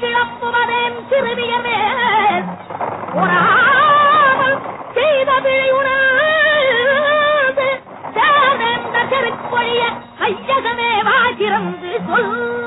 கிளப்புவதேன் சிறுமியமே பொறாமல் செய்த விழி உணர்ந்து தேர்ந்த செருப்பொழிய ஐயகமே வாசிறந்து சொல்